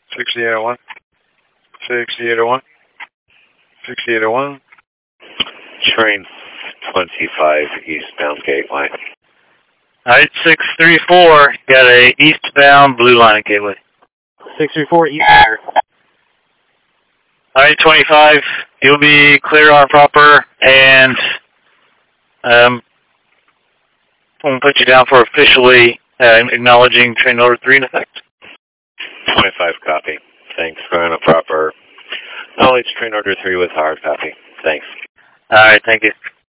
6801. 6801. 6801. Train 25 eastbound Gateway. Alright, 634, got a eastbound Blue Line at Gateway. 634 eastbound. Alright, 25, you'll be clear on proper, and I'm going to put you down for officially acknowledging train order 3 in effect. 25 copy. Thanks. Going to proper. Knowledge train order 3 with hard copy. Thanks. Alright, thank you.